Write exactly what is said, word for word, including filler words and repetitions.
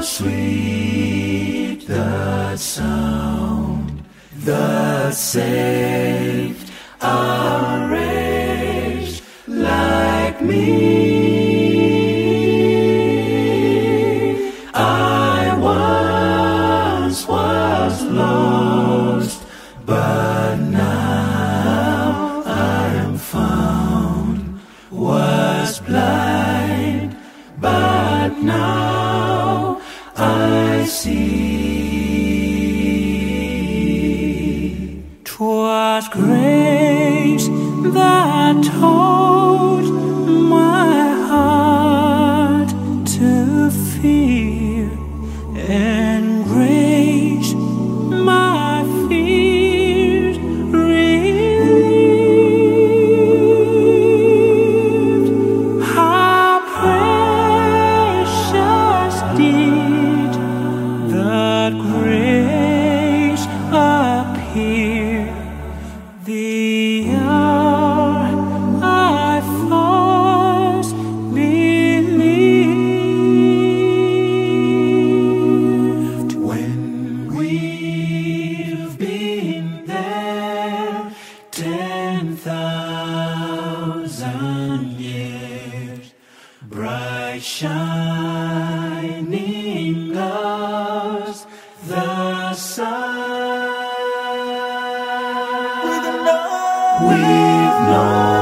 sweet the sound that saved a wretch like me. I once was lost, but now I am found. Was blind, but now I see. 'Twas grace that taught my heart to fear, and grace my fears relieved. How precious did that grace appear, the hour I first believed. When we've been there ten thousand years, bright shining as the sun, we've known